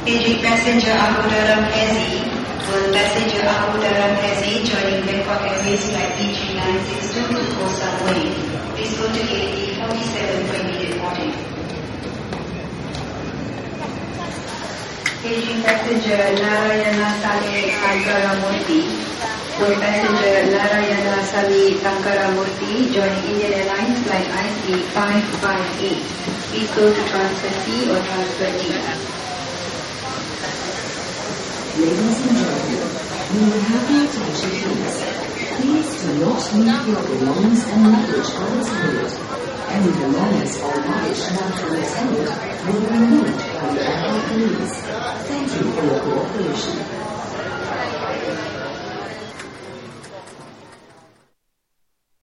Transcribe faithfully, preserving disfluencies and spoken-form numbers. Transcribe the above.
Paging passenger Abu Dharam Hezi, will passenger Abu Dharam Hezi joining Bangkok Airways flight B three nine six two to Koh Samui. Please go to gate D forty-seven for immediate boarding. Paging passenger Narayana Sami Tankaramurthy, will passenger Narayana Sami Tankaramurthy joining Indian Airlines flight I C five five eight. Please go to transfer C or transfer D. Ladies and gentlemen, we will have your attention please. Please do not leave your belongings and luggage unattended. Any belongings or luggage not unattended will be removed by the airport police. Thank you for your cooperation.